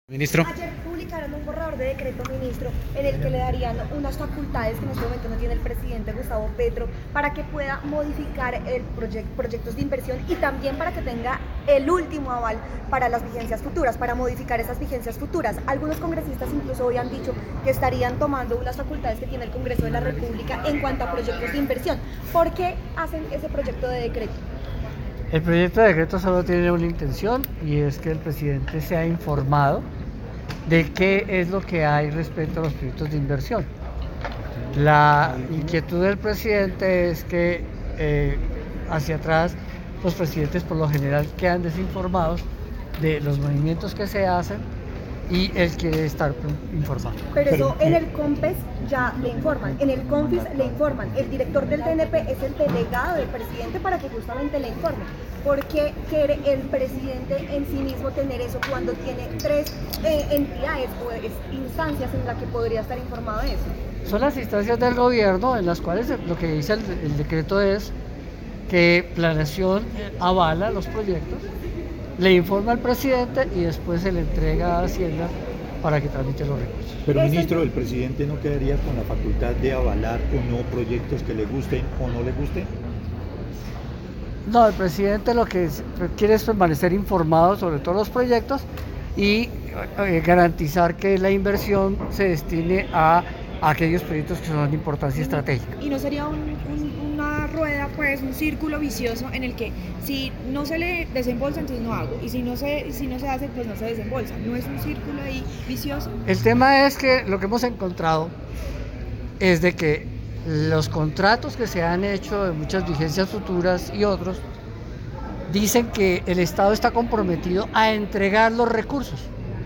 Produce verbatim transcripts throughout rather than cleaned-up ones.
Ministro. Ayer publicaron un borrador de decreto, ministro, en el que le darían unas facultades que en este momento no tiene el presidente Gustavo Petro para que pueda modificar el proyect, proyectos de inversión y también para que tenga el último aval para las vigencias futuras, para modificar esas vigencias futuras. Algunos congresistas incluso hoy han dicho que estarían tomando unas facultades que tiene el Congreso de la República en cuanto a proyectos de inversión. ¿Por qué hacen ese proyecto de decreto? El proyecto de decreto solo tiene una intención y es que el presidente sea informado de qué es lo que hay respecto a los proyectos de inversión. La inquietud del presidente es que eh, hacia atrás los presidentes por lo general quedan desinformados de los movimientos que se hacen y él quiere estar informado. Pero eso en el COMPES ya le informan, en el CONFIS le informan, el director del D N P es el delegado del presidente para que justamente le informe. ¿Por qué quiere el presidente en sí mismo tener eso cuando tiene tres eh, entidades o es, instancias en las que podría estar informado de eso? Son las instancias del gobierno en las cuales lo que dice el, el decreto es que Planeación avala los proyectos, le informa al presidente y después se le entrega a Hacienda para que tramite los recursos. Pero ministro, ¿el presidente no quedaría con la facultad de avalar o no proyectos que le gusten o no le gusten? No, el presidente lo que quiere es permanecer informado sobre todos los proyectos y eh, garantizar que la inversión se destine a, a aquellos proyectos que son de importancia estratégica. Y no sería un, un, una rueda, pues un círculo vicioso en el que si no se le desembolsa, entonces no hago, y si no se, si no se hace, pues no se desembolsa. ¿No es un círculo ahí vicioso? El tema es que lo que hemos encontrado es de que los contratos que se han hecho de muchas vigencias futuras y otros dicen que el Estado está comprometido a entregar los recursos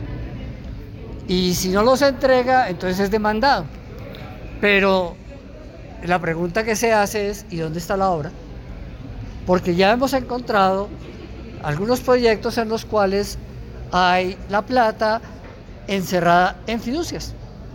y si no los entrega entonces es demandado, pero la pregunta que se hace es ¿y dónde está la obra? Porque ya hemos encontrado algunos proyectos en los cuales hay la plata encerrada en fiducias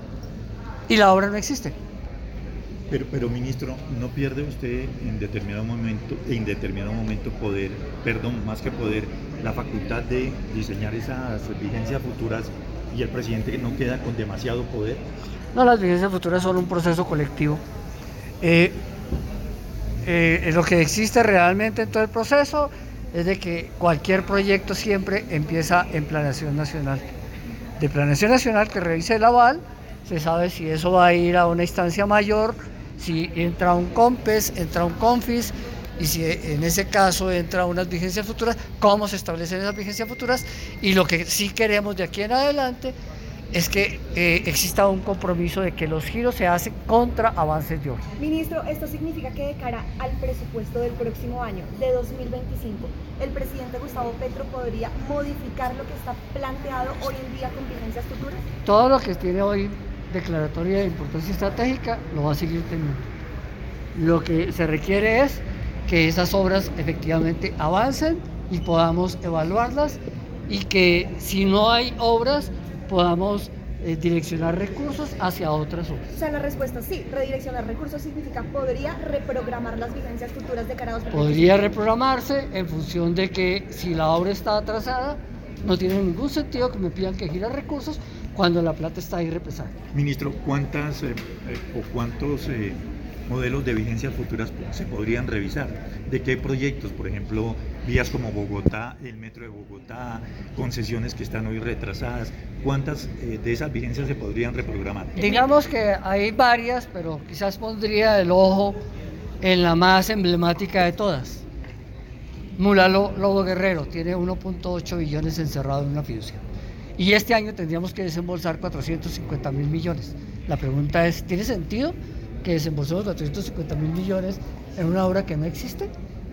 y la obra no existe. Pero, pero ministro, ¿no pierde usted en determinado momento, en determinado momento poder, perdón, más que poder, la facultad de diseñar esas vigencias futuras y el presidente no queda con demasiado poder? No, las vigencias futuras son un proceso colectivo. Eh, eh, lo que existe realmente en todo el proceso es de que cualquier proyecto siempre empieza en planeación nacional. De planeación nacional que revise el aval, se sabe si eso va a ir a una instancia mayor, si entra un COMPES, entra un CONFIS, y si en ese caso entra unas vigencias futuras, cómo se establecen esas vigencias futuras, y lo que sí queremos de aquí en adelante es que eh, exista un compromiso de que los giros se hacen contra avances de obra. Ministro, esto significa que de cara al presupuesto del próximo año, de dos mil veinticinco, el presidente Gustavo Petro podría modificar lo que está planteado hoy en día con vigencias futuras. Todo lo que tiene hoy declaratoria de importancia estratégica lo va a seguir teniendo. Lo que se requiere es que esas obras efectivamente avancen y podamos evaluarlas y que si no hay obras podamos eh, direccionar recursos hacia otras obras. O sea, la respuesta es sí, redireccionar recursos significa podría reprogramar las vigencias futuras de cara a dos mil veinticinco. Podría reprogramarse en función de que si la obra está atrasada, no tiene ningún sentido que me pidan que gire recursos cuando la plata está ahí represada. Ministro, ¿cuántas eh, eh, o cuántos eh, modelos de vigencias futuras se podrían revisar? ¿De qué proyectos? Por ejemplo, vías como Bogotá, el metro de Bogotá, concesiones que están hoy retrasadas. ¿Cuántas eh, de esas vigencias se podrían reprogramar? Digamos que hay varias, pero quizás pondría el ojo en la más emblemática de todas. Mula Lobo Guerrero tiene uno punto ocho billones encerrado en una fiducia. Y este año tendríamos que desembolsar cuatrocientos cincuenta mil millones. La pregunta es, ¿tiene sentido que desembolsemos cuatrocientos cincuenta mil millones en una obra que no existe?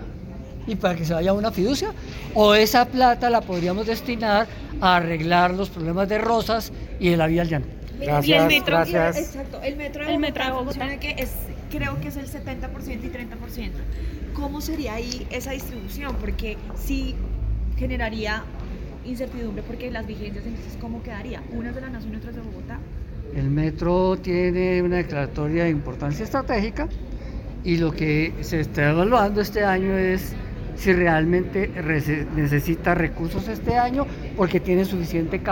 ¿Y para que se vaya a una fiducia? ¿O esa plata la podríamos destinar a arreglar los problemas de Rosas y de la vía al llano? Gracias, y el metro, gracias. Exacto, el metro de El Bogotá, metro de Bogotá. funciona que es, creo que es el setenta por ciento y treinta por ciento. ¿Cómo sería ahí esa distribución? Porque sí generaría incertidumbre porque las vigencias, entonces ¿cómo quedaría? Unas de la Nación y otras de Bogotá. El metro tiene una declaratoria de importancia estratégica y lo que se está evaluando este año es si realmente necesita recursos este año porque tiene suficiente caja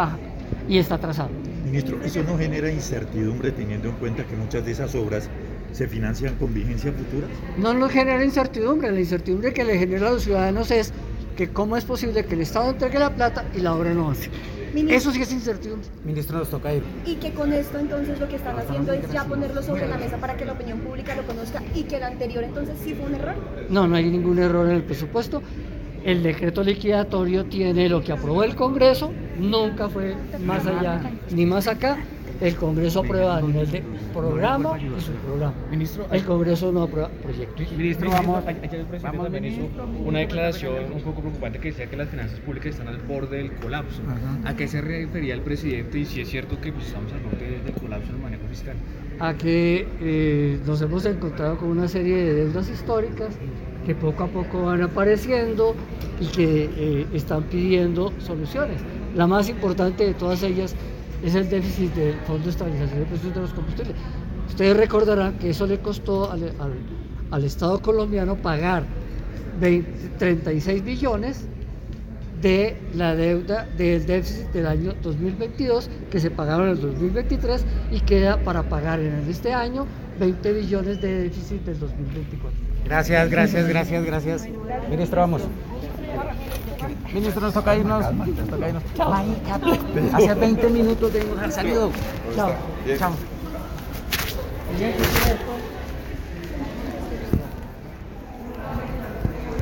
y está atrasado. Ministro, ¿eso no genera incertidumbre teniendo en cuenta que muchas de esas obras se financian con vigencia futura? No nos genera incertidumbre, la incertidumbre que le genera a los ciudadanos es que cómo es posible que el Estado entregue la plata y la obra no avance. Ministro, Eso sí es incertidumbre. Ministro, nos toca ir. y que con esto entonces lo que están haciendo es ya ponerlo sobre la mesa para que la opinión pública lo conozca y que el anterior entonces sí fue un error. No, no hay ningún error en el presupuesto. El decreto liquidatorio tiene lo que aprobó el Congreso, nunca fue más allá ni más acá. El Congreso aprueba a nivel de programa y subprograma. Ministro, El Congreso no aprueba proyectos. Ministro, vamos. Ayer el presidente también hizo una declaración un poco preocupante que decía que las finanzas públicas están al borde del colapso. Ajá. ¿A qué se refería el presidente y si es cierto que pues, estamos al borde del colapso en el manejo fiscal? A que eh, nos hemos encontrado con una serie de deudas históricas que poco a poco van apareciendo y que eh, están pidiendo soluciones. La más importante de todas ellas es el déficit del Fondo de Estabilización de Precios de los Combustibles. Ustedes recordarán que eso le costó al, al, al Estado colombiano pagar veinte, treinta y seis billones de la deuda del déficit del año dos mil veintidós que se pagaron en el dos mil veintitrés y queda para pagar en este año veinte billones de déficit del dos mil veinticuatro. Gracias, gracias, gracias, gracias. Ministro, vamos. Ministro, nos toca irnos. Nos toca irnos. Marica, hace veinte minutos de haber salido. Chao. Chao.